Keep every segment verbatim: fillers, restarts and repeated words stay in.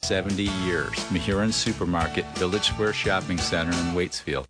seventy years. Mahurin Supermarket, Village Square Shopping Center in Waitsfield.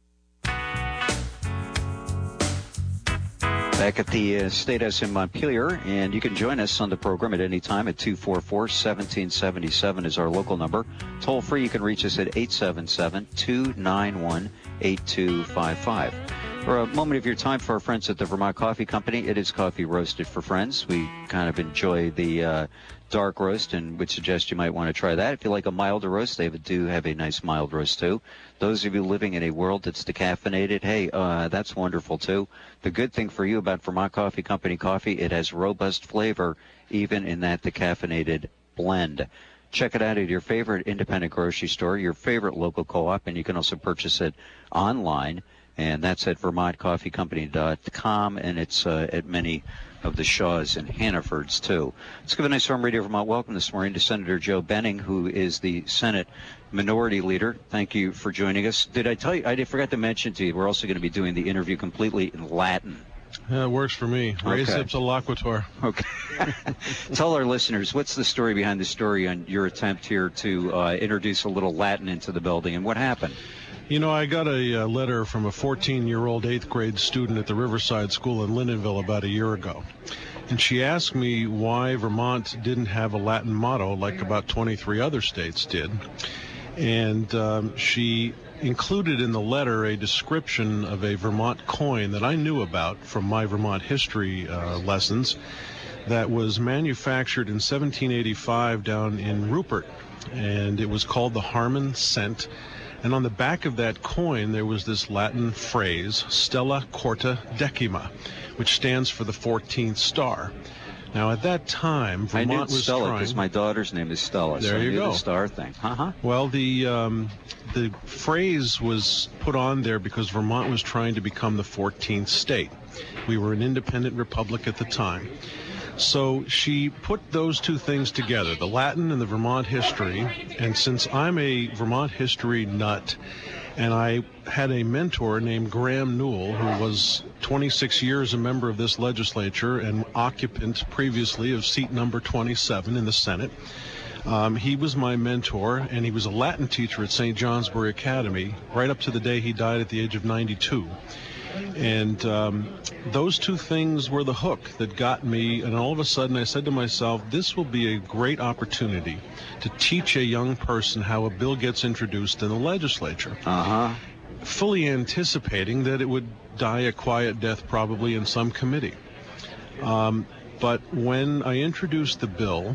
Back at the uh, State House in Montpelier, and you can join us on the program at any time at two four four, one seven seven seven is our local number. Toll free, you can reach us at eight seven seven, two nine one, eight two five five. For a moment of your time for our friends at the Vermont Coffee Company, it is coffee roasted for friends. We kind of enjoy the uh, dark roast and would suggest you might want to try that. If you like a milder roast, they do have a nice mild roast too. Those of you living in a world that's decaffeinated, hey, uh, that's wonderful too. The good thing for you about Vermont Coffee Company coffee, it has robust flavor even in that decaffeinated blend. Check it out at your favorite independent grocery store, your favorite local co-op, and you can also purchase it online. And that's at vermont coffee company dot com, and it's uh, at many of the Shaws and Hannafords, too. Let's give a nice warm Radio Vermont welcome this morning to Senator Joe Benning, who is the Senate Minority Leader. Thank you for joining us. Did I tell you, I forgot to mention to you, we're also going to be doing the interview completely in Latin. Yeah, it works for me. Res Okay. ipsa loquitur. Okay. Tell our listeners, what's the story behind the story on your attempt here to uh, introduce a little Latin into the building, and what happened? You know, I got a uh, letter from a fourteen-year-old eighth grade student at the Riverside School in Lindenville about a year ago. And she asked me why Vermont didn't have a Latin motto like about twenty-three other states did. And um, she included in the letter a description of a Vermont coin that I knew about from my Vermont history uh, lessons that was manufactured in seventeen eighty-five down in Rupert. And it was called the Harmon cent. And on the back of that coin, there was this Latin phrase, Stella Corta Decima, which stands for the fourteenth star. Now, at that time, Vermont I knew was Stella trying... because my daughter's name is Stella, There so I you knew go. the star thing. Uh-huh. Well, the um, the phrase was put on there because Vermont was trying to become the fourteenth state. We were an independent republic at the time. So she put those two things together, the Latin and the Vermont history. And since I'm a Vermont history nut, and I had a mentor named Graham Newell, who was twenty-six years a member of this legislature and occupant previously of seat number twenty-seven in the Senate. Um, he was my mentor, and he was a Latin teacher at Saint Johnsbury Academy right up to the day he died at the age of ninety-two. And um, those two things were the hook that got me, and all of a sudden I said to myself, this will be a great opportunity to teach a young person how a bill gets introduced in the legislature. Uh-huh. Fully anticipating that it would die a quiet death probably in some committee. Um, but when I introduced the bill,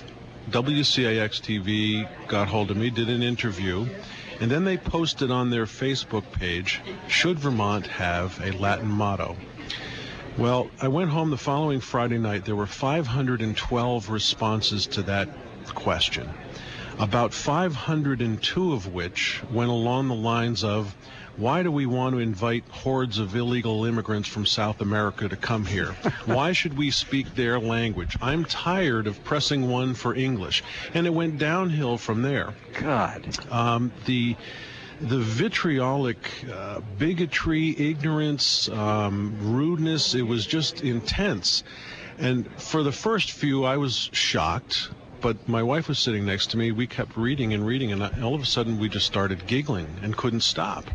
W C A X T V got hold of me, did an interview, and then they posted on their Facebook page, should Vermont have a Latin motto? Well, I went home the following Friday night. There were five hundred twelve responses to that question, about five hundred two of which went along the lines of, why do we want to invite hordes of illegal immigrants from South America to come here? Why should we speak their language? I'm tired of pressing one for English. And it went downhill from there. God. Um, the the vitriolic uh, bigotry, ignorance, um, rudeness, it was just intense. And for the first few, I was shocked. But my wife was sitting next to me. We kept reading and reading, and all of a sudden we just started giggling and couldn't stop.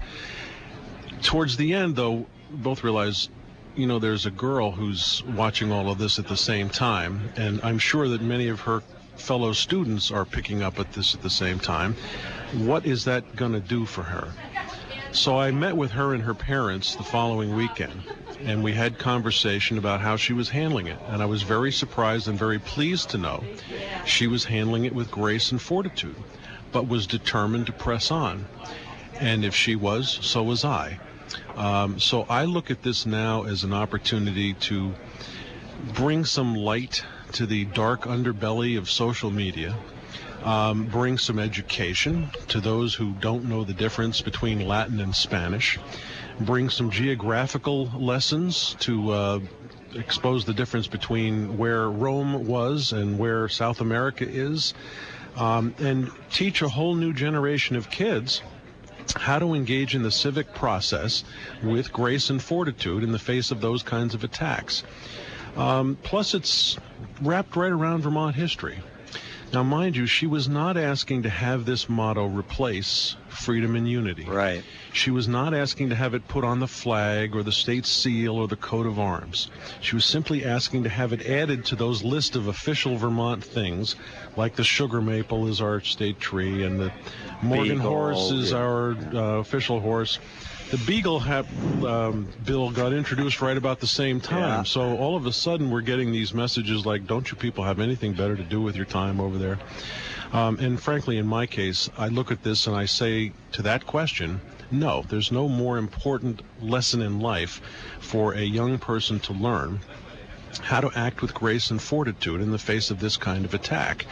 Towards the end, though, both realized, you know, there's a girl who's watching all of this at the same time, and I'm sure that many of her fellow students are picking up at this at the same time. What is that going to do for her? So I met with her and her parents the following weekend, and we had conversation about how she was handling it. And I was very surprised and very pleased to know she was handling it with grace and fortitude, but was determined to press on. And if she was, so was I. Um, so I look at this now as an opportunity to bring some light to the dark underbelly of social media, um, bring some education to those who don't know the difference between Latin and Spanish, bring some geographical lessons to uh, expose the difference between where Rome was and where South America is, um, and teach a whole new generation of kids how to engage in the civic process with grace and fortitude in the face of those kinds of attacks. Um, plus, it's wrapped right around Vermont history. Now, mind you, she was not asking to have this motto replace freedom and unity. Right. She was not asking to have it put on the flag or the state seal or the coat of arms. She was simply asking to have it added to those list of official Vermont things, like the sugar maple is our state tree and the Morgan Beagle, horse is yeah. our uh, official horse. The Beagle hap, um, bill got introduced right about the same time. Yeah. So all of a sudden we're getting these messages like, don't you people have anything better to do with your time over there? Um, and frankly, in my case, I look at this and I say to that question, no, there's no more important lesson in life for a young person to learn how to act with grace and fortitude in the face of this kind of attack,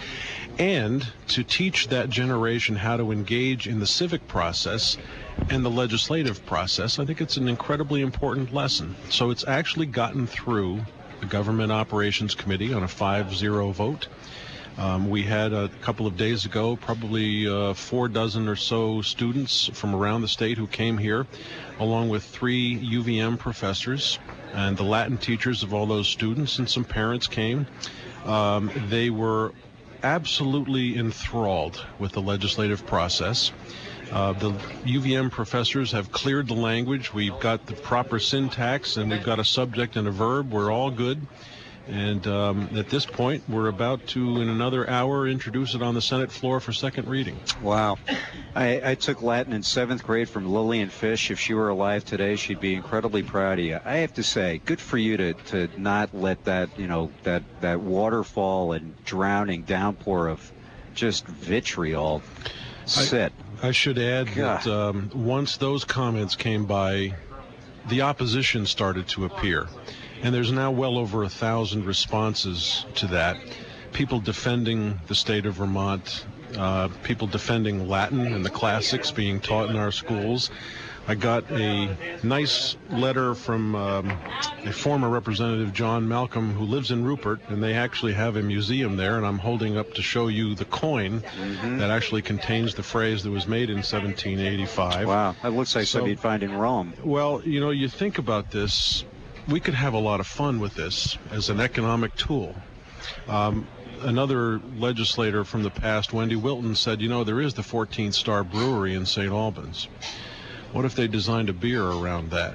and to teach that generation how to engage in the civic process and the legislative process. I think it's an incredibly important lesson. So it's actually gotten through the Government Operations Committee on a five zero vote. Um, we had a couple of days ago probably uh, four dozen or so students from around the state who came here, along with three U V M professors and the Latin teachers of all those students, and some parents came. Um, they were absolutely enthralled with the legislative process. Uh, the U V M professors have cleared the language. We've got the proper syntax, and we've got a subject and a verb. We're all good. And um, at this point, we're about to, in another hour, introduce it on the Senate floor for second reading. Wow. I, I took Latin in seventh grade from Lillian Fish. If she were alive today, she'd be incredibly proud of you. I have to say, good for you to, to not let that, you know, that, that waterfall and drowning downpour of just vitriol sit. I, I should add God. that um, once those comments came by, the opposition started to appear. And there's now well over a thousand responses to that. People defending the state of Vermont, uh, people defending Latin and the classics being taught in our schools. I got a nice letter from um, a former representative, John Malcolm, who lives in Rupert, and they actually have a museum there, and I'm holding up to show you the coin mm-hmm. that actually contains the phrase that was made in seventeen eighty-five. Wow, that looks like so, something you'd find in Rome. Well, you know, you think about this, we could have a lot of fun with this as an economic tool. Um, another legislator from the past, Wendy Wilton, said, you know, there is the fourteenth Star Brewery in Saint Albans. What if they designed a beer around that?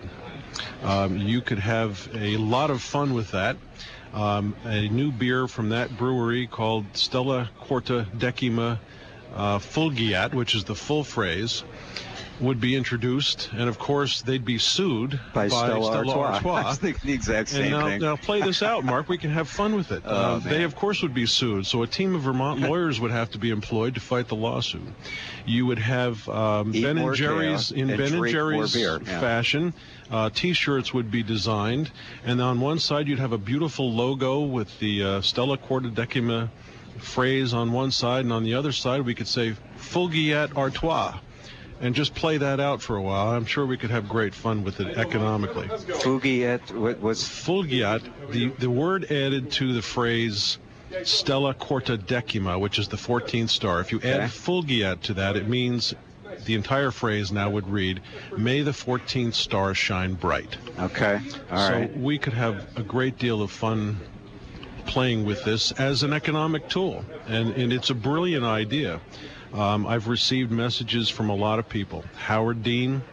Um, you could have a lot of fun with that. Um, a new beer from that brewery called Stella Quarta Decima uh, Fulgiat, which is the full phrase, would be introduced, and of course they'd be sued by, by Stella, Stella Artois. Artois. I was thinking the exact same and now, thing. Now play this out, Mark. We can have fun with it. Oh, uh, they, of course, would be sued. So a team of Vermont lawyers would have to be employed to fight the lawsuit. You would have um, Ben and Jerry's in and Ben and Jerry's yeah. fashion. Uh, T-shirts would be designed, and on one side you'd have a beautiful logo with the uh, Stella Quarta Decima phrase on one side, and on the other side we could say Fulgiat Artois. And just play that out for a while. I'm sure we could have great fun with it economically. Fulgiat, what was Fulgiat? The the word added to the phrase Stella Quarta Decima, which is the fourteenth star. If you add okay. Fulgiat to that, it means the entire phrase now would read, "May the fourteenth star shine bright." Okay. All so right. we could have a great deal of fun playing with this as an economic tool, and and it's a brilliant idea. Um, I've received messages from a lot of people. Howard Dean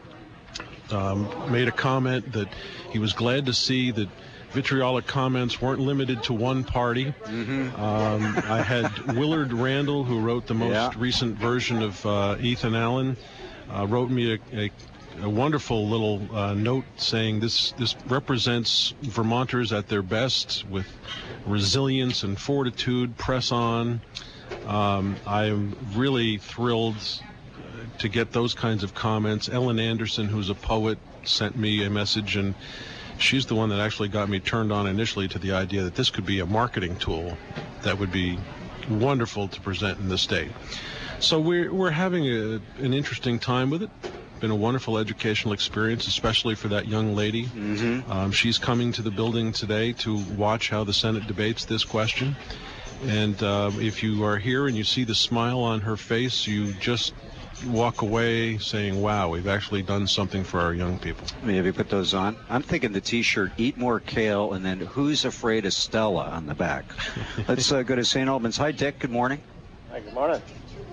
um, made a comment that he was glad to see that vitriolic comments weren't limited to one party. Mm-hmm. Um, I had Willard Randall, who wrote the most yeah. recent version of uh, Ethan Allen, uh, wrote me a, a, a wonderful little uh, note saying this, this represents Vermonters at their best with resilience and fortitude, press on. Um, I'm really thrilled to get those kinds of comments. Ellen Anderson, who's a poet, sent me a message, and she's the one that actually got me turned on initially to the idea that this could be a marketing tool that would be wonderful to present in the state. So we're, we're having a, an interesting time with it. Been a wonderful educational experience, especially for that young lady. Mm-hmm. Um, she's coming to the building today to watch how the Senate debates this question. And uh, if you are here and you see the smile on her face, you just walk away saying, wow, we've actually done something for our young people. Have you put those on? I'm thinking the T-shirt, eat more kale, and then who's afraid of Stella on the back. Let's uh, go to Saint Albans. Hi, Dick. Good morning. Hi, good morning.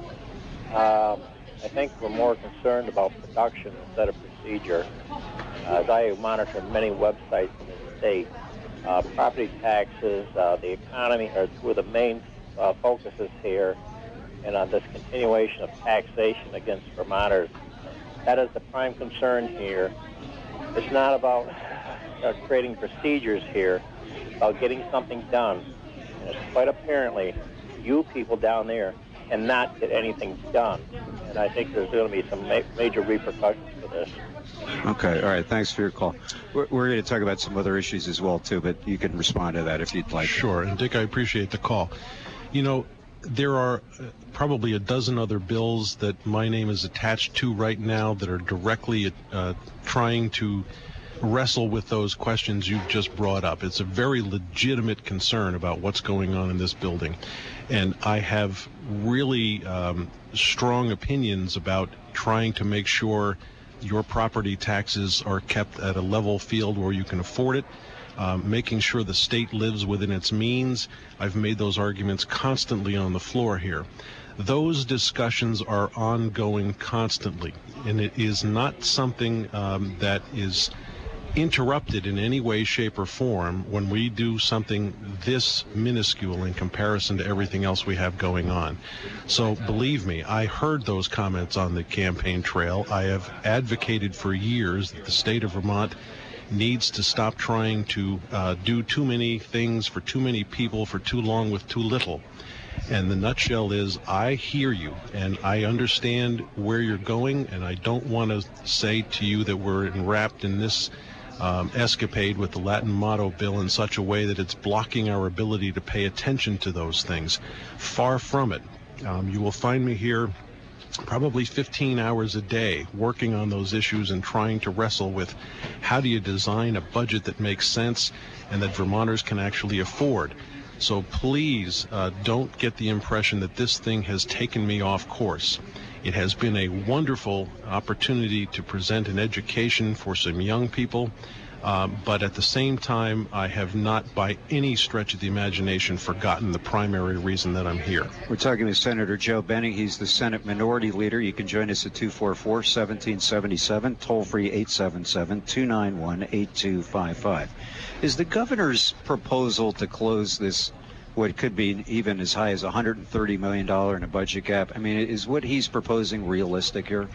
Um, I think we're more concerned about production instead of procedure. Uh, as I monitor many websites in the state, uh, property taxes, uh, the economy are two of the main uh, focuses here, and on this continuation of taxation against Vermonters. That is the prime concern here. It's not about uh, creating procedures here, it's about getting something done. And it's quite apparently you people down there cannot get anything done. And I think there's going to be some ma- major repercussions for this. Okay, all right, thanks for your call. We're, we're going to talk about some other issues as well, too, but you can respond to that if you'd like. Sure, and Dick, I appreciate the call. You know, there are uh, probably a dozen other bills that my name is attached to right now that are directly uh, trying to wrestle with those questions you've just brought up. It's a very legitimate concern about what's going on in this building. And I have really um, strong opinions about trying to make sure your property taxes are kept at a level field where you can afford it, um, making sure the state lives within its means. I've made those arguments constantly on the floor here. Those discussions are ongoing constantly, and it is not something um, that is interrupted in any way, shape, or form when we do something this minuscule in comparison to everything else we have going on. So believe me, I heard those comments on the campaign trail. I have advocated for years that the state of Vermont needs to stop trying to uh, do too many things for too many people for too long with too little. And the nutshell is, I hear you, and I understand where you're going, and I don't want to say to you that we're enwrapped in this Um, escapade with the Latin motto bill in such a way that it's blocking our ability to pay attention to those things. Far from it. Um, you will find me here probably fifteen hours a day working on those issues and trying to wrestle with how do you design a budget that makes sense and that Vermonters can actually afford. So please uh, don't get the impression that this thing has taken me off course. It has been a wonderful opportunity to present an education for some young people, uh, but at the same time, I have not by any stretch of the imagination forgotten the primary reason that I'm here. We're talking with Senator Joe Benning. He's the Senate Minority Leader. You can join us at two four four, one seven seven seven, toll-free eight seven seven, two nine one, eight two five five. Is the governor's proposal to close this what could be even as high as one hundred thirty million dollars in a budget gap, I mean, is what he's proposing realistic here?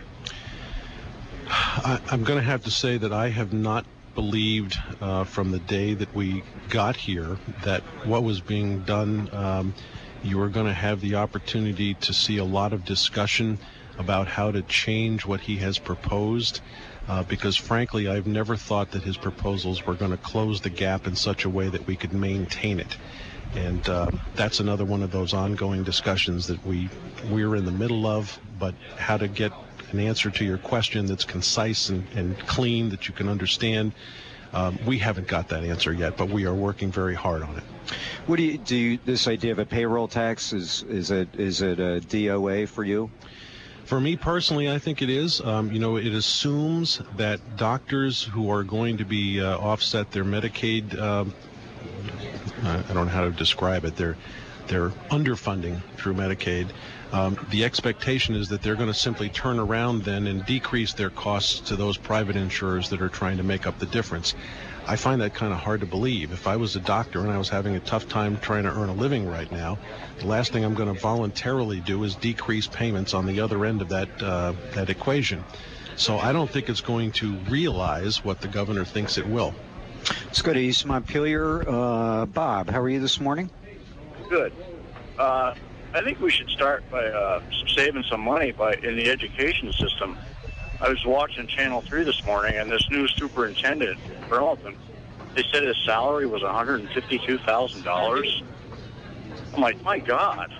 I, I'm going to have to say that I have not believed uh, from the day that we got here that what was being done, um, you were going to have the opportunity to see a lot of discussion about how to change what he has proposed. Uh, because frankly, I've never thought that his proposals were going to close the gap in such a way that we could maintain it. And uh, that's another one of those ongoing discussions that we, we're in the middle of, but how to get an answer to your question that's concise and, and clean that you can understand, um, we haven't got that answer yet, but we are working very hard on it. What do you, do you, this idea of a payroll tax, is, is it, is it a D O A for you? For me personally, I think it is. Um, you know, it assumes that doctors who are going to be uh, offset their Medicaid, um, I don't know how to describe it, they're, they're underfunding through Medicaid. Um, the expectation is that they're going to simply turn around then and decrease their costs to those private insurers that are trying to make up the difference. I find that kind of hard to believe. If I was a doctor and I was having a tough time trying to earn a living right now, the last thing I'm going to voluntarily do is decrease payments on the other end of that uh, that equation. So I don't think it's going to realize what the governor thinks it will. Let's go to East Montpelier. Uh, Bob, how are you this morning? Good. Uh, I think we should start by uh, saving some money by in the education system. I was watching Channel three this morning, and this new superintendent, Burlington, they said his salary was one hundred fifty-two thousand dollars. I'm like, my God.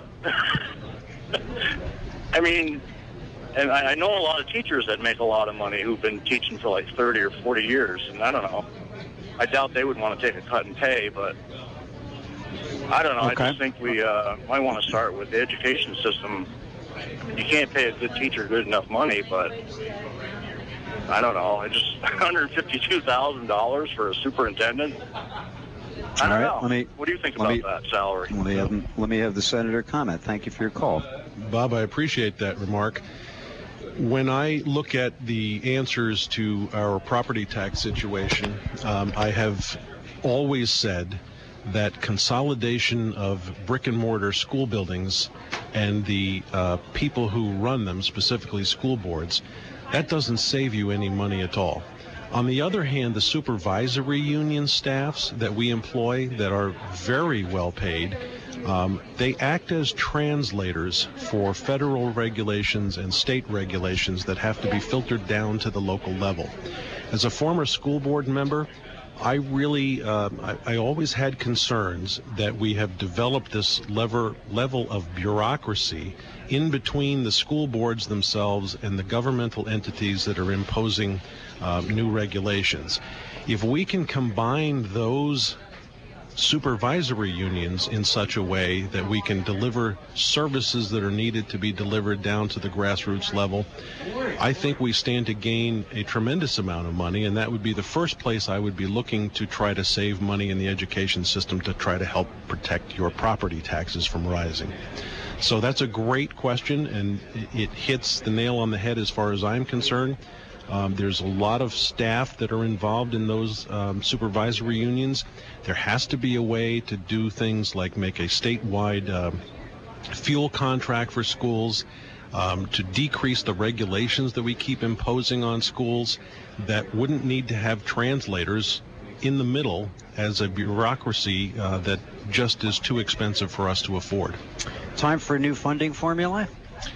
I mean, and I, I know a lot of teachers that make a lot of money who've been teaching for like thirty or forty years, and I don't know. I doubt they would want to take a cut in pay, but I don't know. Okay. I just think we uh, might want to start with the education system. You can't pay a good teacher good enough money, but I don't know. I just one hundred fifty-two thousand dollars for a superintendent. I don't All right, know. let me, what do you think let about me, that salary? Let me, have, let me have the senator comment. Thank you for your call. Bob, I appreciate that remark. When I look at the answers to our property tax situation, um, I have always said that consolidation of brick and mortar school buildings and the uh, people who run them, specifically school boards, that doesn't save you any money at all. On the other hand, the supervisory union staffs that we employ that are very well paid, um, they act as translators for federal regulations and state regulations that have to be filtered down to the local level. As a former school board member, I really, uh, I, I always had concerns that we have developed this lever, level of bureaucracy in between the school boards themselves and the governmental entities that are imposing uh, new regulations. If we can combine those supervisory unions in such a way that we can deliver services that are needed to be delivered down to the grassroots level, I think we stand to gain a tremendous amount of money, and that would be the first place I would be looking to try to save money in the education system to try to help protect your property taxes from rising. So that's a great question, and it hits the nail on the head as far as I'm concerned. Um, there's a lot of staff that are involved in those um, supervisory unions. There has to be a way to do things like make a statewide uh, fuel contract for schools, um, to decrease the regulations that we keep imposing on schools that wouldn't need to have translators in the middle as a bureaucracy uh, that just is too expensive for us to afford. Time for a new funding formula?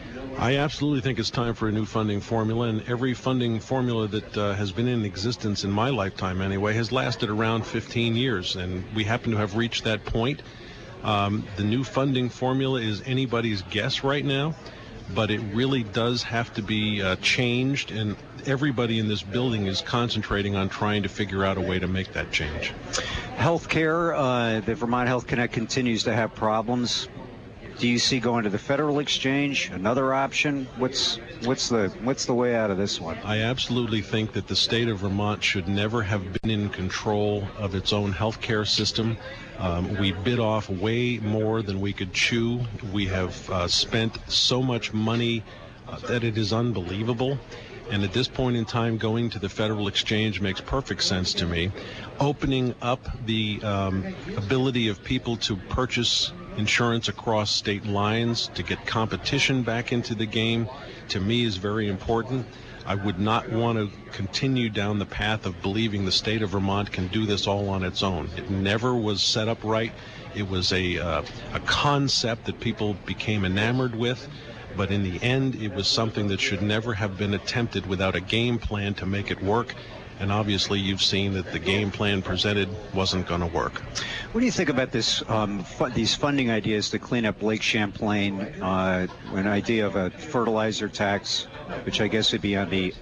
I absolutely think it's time for a new funding formula, and every funding formula that uh, has been in existence in my lifetime anyway has lasted around fifteen years, and we happen to have reached that point. Um, the new funding formula is anybody's guess right now, but it really does have to be uh, changed, and everybody in this building is concentrating on trying to figure out a way to make that change. Healthcare, uh, the Vermont Health Connect continues to have problems. Do you see going to the federal exchange, another option? What's what's the what's the way out of this one? I absolutely think that the state of Vermont should never have been in control of its own health care system. Um, we bit off way more than we could chew. We have uh, spent so much money uh, that it is unbelievable. And at this point in time, going to the federal exchange makes perfect sense to me. Opening up the um, ability of people to purchase insurance across state lines to get competition back into the game, to me, is very important. I would not want to continue down the path of believing the state of Vermont can do this all on its own. It never was set up right. It was a, uh, a concept that people became enamored with, but in the end, it was something that should never have been attempted without a game plan to make it work. And obviously, you've seen that the game plan presented wasn't going to work. What do you think about this? Um, fu- these funding ideas to clean up Lake Champlain? Uh, an idea of a fertilizer tax, which I guess would be on the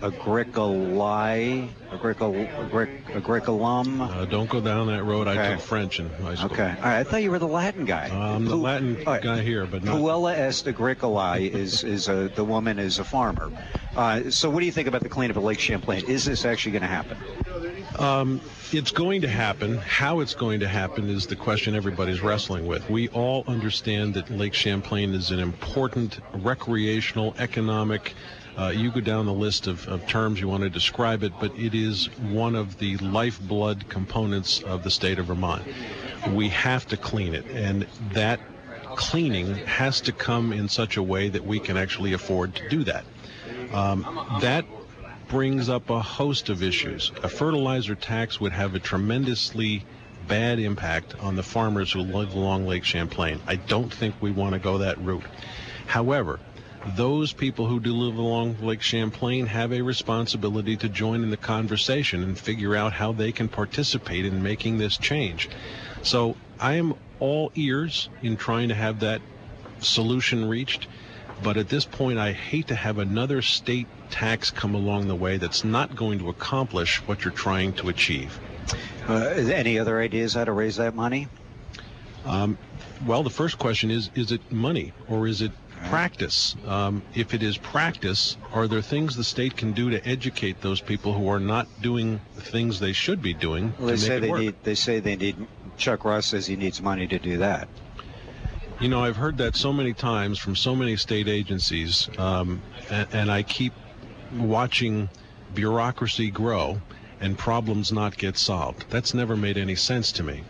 agricoli, agricol, agric, agriculum. Uh, don't go down that road. Okay. I took French in high school. Okay. All right. I thought you were the Latin guy. Uh, I'm the Pu- Latin right. guy here, but not. Puella est agricoli is is a the woman is a farmer. Uh, so what do you think about the cleanup of Lake Champlain? Is this actually going to happen? Um, it's going to happen. How it's going to happen is the question everybody's wrestling with. We all understand that Lake Champlain is an important recreational, economic, uh, you go down the list of, of terms you want to describe it, but it is one of the lifeblood components of the state of Vermont. We have to clean it, and that cleaning has to come in such a way that we can actually afford to do that. Um, that brings up a host of issues. A fertilizer tax would have a tremendously bad impact on the farmers who live along Lake Champlain. I don't think we want to go that route. However, those people who do live along Lake Champlain have a responsibility to join in the conversation and figure out how they can participate in making this change. So I am all ears in trying to have that solution reached. But at this point, I hate to have another state tax come along the way that's not going to accomplish what you're trying to achieve. Uh, any other ideas how to raise that money? Um, well, the first question is, is it money or is it practice? Um, if it is practice, are there things the state can do to educate those people who are not doing the things they should be doing well, they to say make it they work? Need, they say they need, Chuck Ross says he needs money to do that. You know, I've heard that so many times from so many state agencies, um, and, and I keep watching bureaucracy grow and problems not get solved. That's never made any sense to me.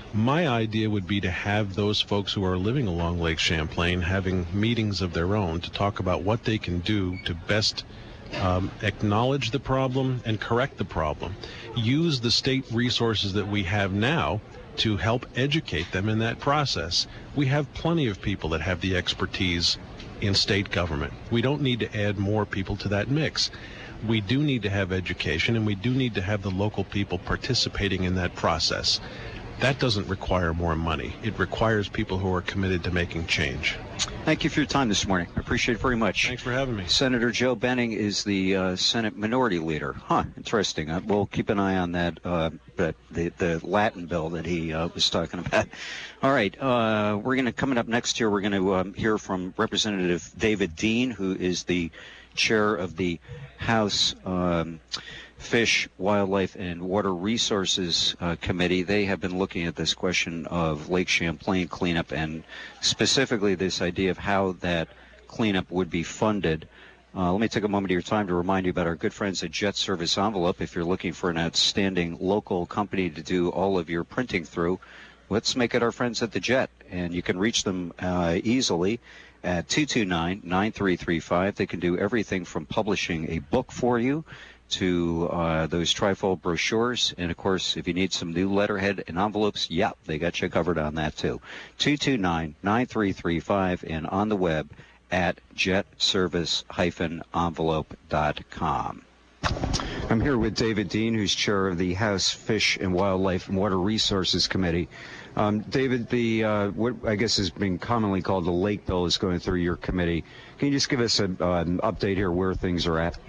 My idea would be to have those folks who are living along Lake Champlain having meetings of their own to talk about what they can do to best um, acknowledge the problem and correct the problem. Use the state resources that we have now to help educate them in that process. We have plenty of people that have the expertise in state government. We don't need to add more people to that mix. We do need to have education, and we do need to have the local people participating in that process. That doesn't require more money. It requires people who are committed to making change. Thank you for your time this morning. I appreciate it very much. Thanks for having me. Senator Joe Benning is the uh, Senate Minority Leader. Huh, interesting. Uh, we'll keep an eye on that, uh, that the, the Latin bill that he uh, was talking about. All right, uh, we're going to, coming up next year, we're going to um, hear from Representative David Dean, who is the chair of the House um, Fish, Wildlife, and Water Resources uh, Committee. They have been looking at this question of Lake Champlain cleanup, and specifically this idea of how that cleanup would be funded. Uh, let me take a moment of your time to remind you about our good friends at Jet Service Envelope. If you're looking for an outstanding local company to do all of your printing through, let's make it our friends at the Jet. And you can reach them uh, easily at two two nine, nine three three five. They can do everything from publishing a book for you to uh, those trifold brochures. And, of course, if you need some new letterhead and envelopes, yeah, they got you covered on that, too. two two nine, nine three three five and on the web at jet service dash envelope dot com. I'm here with David Dean, who's chair of the House Fish and Wildlife and Water Resources Committee. Um, David, the uh, what I guess has been commonly called the Lake Bill is going through your committee. Can you just give us a, uh, an update here where things are at?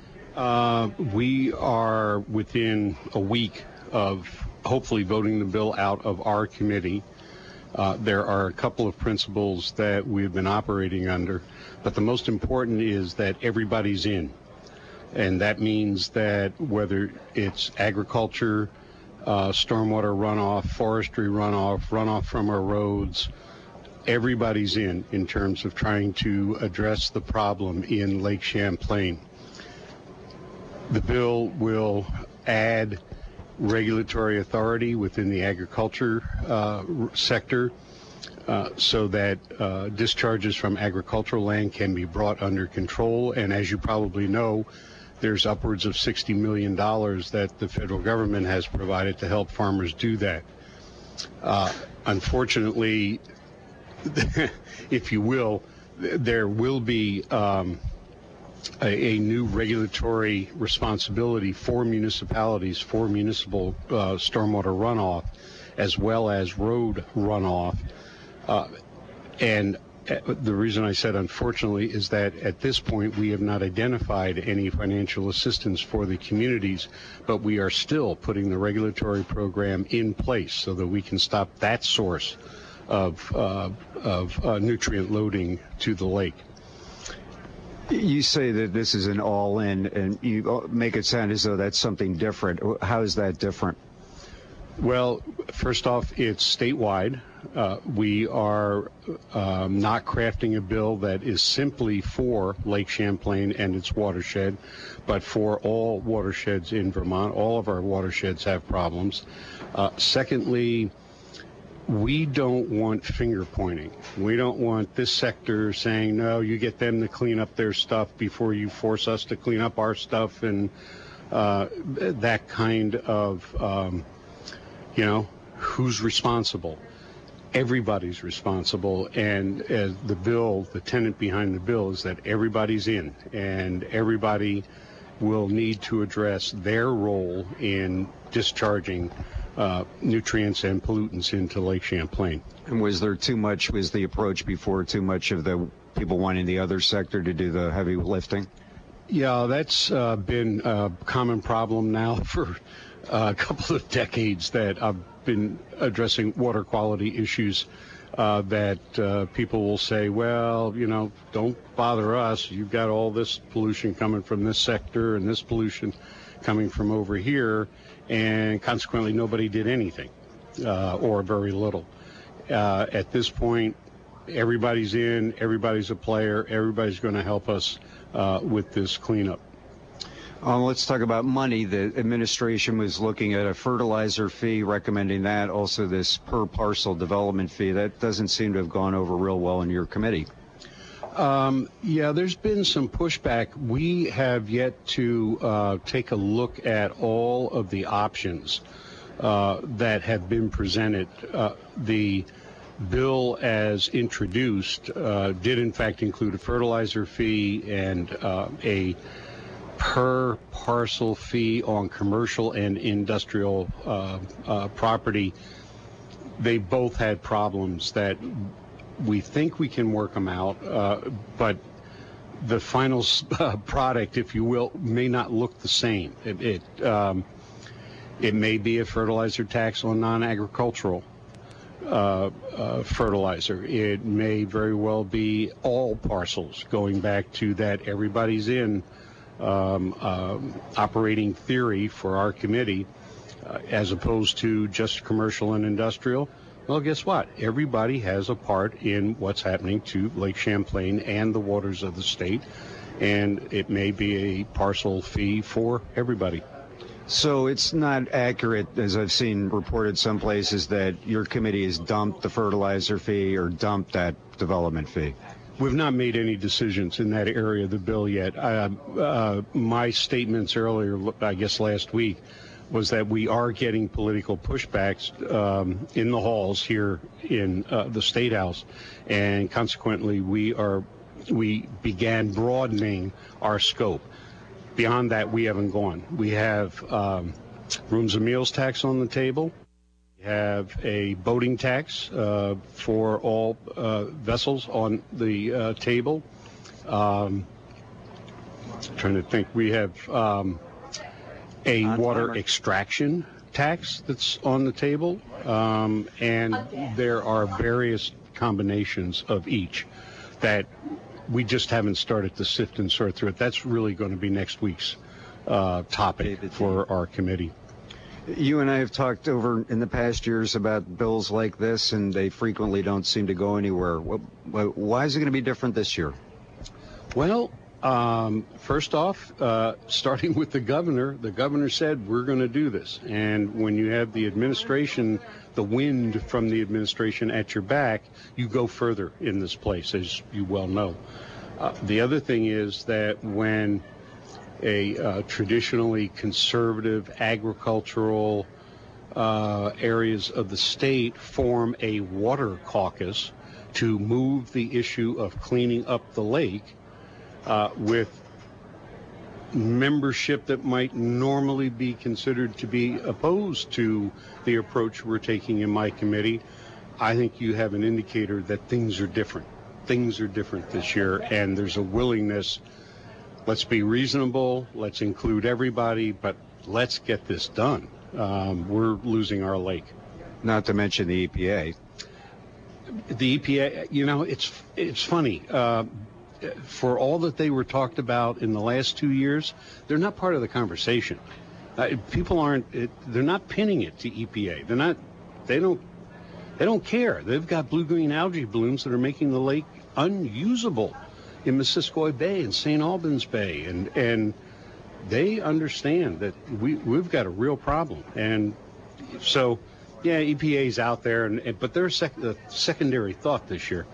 Uh, we are within a week of hopefully voting the bill out of our committee. Uh, there are a couple of principles that we've been operating under, but the most important is that everybody's in. And that means that whether it's agriculture, uh, stormwater runoff, forestry runoff, runoff from our roads, everybody's in, in terms of trying to address the problem in Lake Champlain. The bill will add regulatory authority within the agriculture uh, sector uh, so that uh, discharges from agricultural land can be brought under control. And as you probably know, there's upwards of sixty million dollars that the federal government has provided to help farmers do that. Uh, unfortunately, if you will, there will be um, A, a new regulatory responsibility for municipalities for municipal uh, stormwater runoff as well as road runoff. Uh, and the reason I said unfortunately is that at this point we have not identified any financial assistance for the communities, but we are still putting the regulatory program in place so that we can stop that source of, uh, of uh, nutrient loading to the lake. You say that this is an all-in, and you make it sound as though that's something different. How is that different? Well, first off, it's statewide. Uh, we are um, not crafting a bill that is simply for Lake Champlain and its watershed, but for all watersheds in Vermont. All of our watersheds have problems. Uh, secondly, we don't want finger pointing. We don't want this sector saying, no, you get them to clean up their stuff before you force us to clean up our stuff, and uh, that kind of, um, you know, who's responsible? Everybody's responsible, and uh, the bill, the tenet behind the bill is that everybody's in, and everybody will need to address their role in discharging Uh, nutrients and pollutants into Lake Champlain. And was there too much, was the approach before too much of the people wanting the other sector to do the heavy lifting? Yeah, that's uh, been a common problem now for a couple of decades that I've been addressing water quality issues uh, that uh, people will say, well, you know, don't bother us. You've got all this pollution coming from this sector and this pollution coming from over here. And consequently, nobody did anything, uh, or very little. Uh, at this point, everybody's in, everybody's a player, everybody's going to help us uh, with this cleanup. Um, let's talk about money. The administration was looking at a fertilizer fee, recommending that. Also, this per parcel development fee. That doesn't seem to have gone over real well in your committee. Um, yeah, there's been some pushback. We have yet to uh, take a look at all of the options uh, that have been presented. Uh, the bill as introduced uh, did in fact include a fertilizer fee and uh, a per parcel fee on commercial and industrial uh, uh, property. They both had problems that we think we can work them out, uh, but the final uh, product, if you will, may not look the same. It it, um, it may be a fertilizer tax on non-agricultural uh, uh, fertilizer. It may very well be all parcels, going back to that everybody's in um, uh, operating theory for our committee, uh, as opposed to just commercial and industrial. Well, guess what? Everybody has a part in what's happening to Lake Champlain and the waters of the state, and it may be a parcel fee for everybody. So it's not accurate, as I've seen reported some places, that your committee has dumped the fertilizer fee or dumped that development fee. We've not made any decisions in that area of the bill yet. Uh, uh, my statements earlier, I guess last week, was that we are getting political pushbacks um, in the halls here in uh, the State House, and consequently we are we began broadening our scope. Beyond that, we haven't gone. We have um, rooms and meals tax on the table. We have a boating tax uh, for all uh, vessels on the uh, table. Um, trying to think, we have um, a water extraction tax that's on the table, um, and there are various combinations of each that we just haven't started to sift and sort through it. That's really going to be next week's uh, topic for our committee. You and I have talked over in the past years about bills like this, and they frequently don't seem to go anywhere. Why is it going to be different this year? Well, Um, first off, uh, starting with the governor, the governor said we're going to do this. And when you have the administration, the wind from the administration at your back, you go further in this place, as you well know. Uh, the other thing is that when a uh, traditionally conservative agricultural uh, areas of the state form a water caucus to move the issue of cleaning up the lake, Uh, with membership that might normally be considered to be opposed to the approach we're taking in my committee, I think you have an indicator that things are different. Things are different this year, and there's a willingness. Let's be reasonable. Let's include everybody, but let's get this done. Um, we're losing our lake. Not to mention the E P A. The E P A, you know, it's it's funny. Uh, For all that they were talked about in the last two years, they're not part of the conversation. Uh, people aren't; it, they're not pinning it to E P A. They're not. They don't. They don't care. They've got blue-green algae blooms that are making the lake unusable in Missisquoi Bay and Saint Albans Bay, and and they understand that we we've got a real problem. And so, yeah, E P A's out there, and, and but they're sec- a secondary thought this year.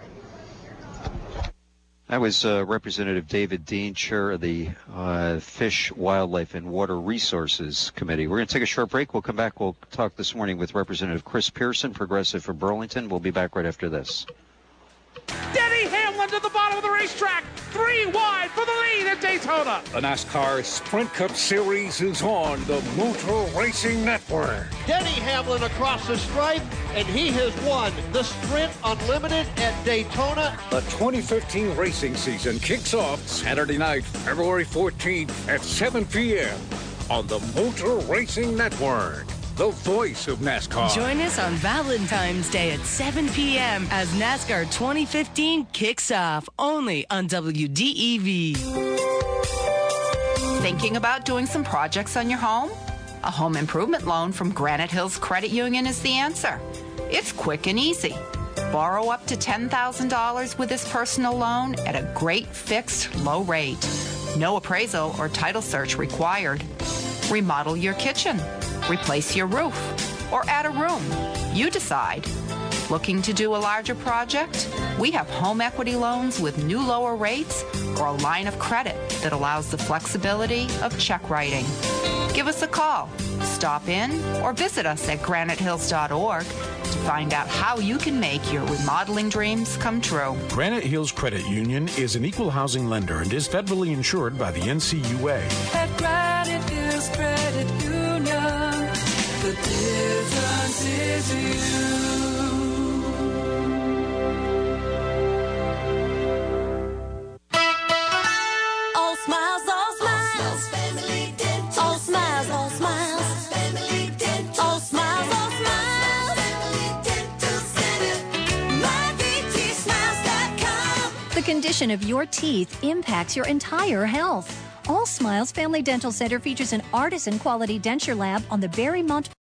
That was uh, Representative David Dean, chair of the uh, Fish, Wildlife, and Water Resources Committee. We're going to take a short break. We'll come back. We'll talk this morning with Representative Chris Pearson, Progressive for Burlington. We'll be back right after this. Denny Hamlin to the bottom of the racetrack. Three wide for the lead at Daytona. The NASCAR Sprint Cup Series is on the Motor Racing Network. Denny Hamlin across the stripe, and he has won the Sprint Unlimited at Daytona. The twenty fifteen racing season kicks off Saturday night, February fourteenth at seven p.m. on the Motor Racing Network, the voice of NASCAR. Join us on Valentine's Day at seven p.m. as NASCAR twenty fifteen kicks off, only on W D E V. Thinking about doing some projects on your home? A home improvement loan from Granite Hills Credit Union is the answer. It's quick and easy. Borrow up to ten thousand dollars with this personal loan at a great fixed low rate. No appraisal or title search required. Remodel your kitchen, replace your roof, or add a room. You decide. Looking to do a larger project? We have home equity loans with new lower rates or a line of credit that allows the flexibility of check writing. Give us a call, stop in, or visit us at granite hills dot org to find out how you can make your remodeling dreams come true. Granite Hills Credit Union is an equal housing lender and is federally insured by the N C U A. At Granite Hills Credit Union, the difference is you. All smiles, all smiles, family dental. All smiles, all smiles, family dental. All smiles, all smiles, family dental center. my v t smiles dot com. The condition of your teeth impacts your entire health. All Smiles Family Dental Center features an artisan quality denture lab on the Berrymont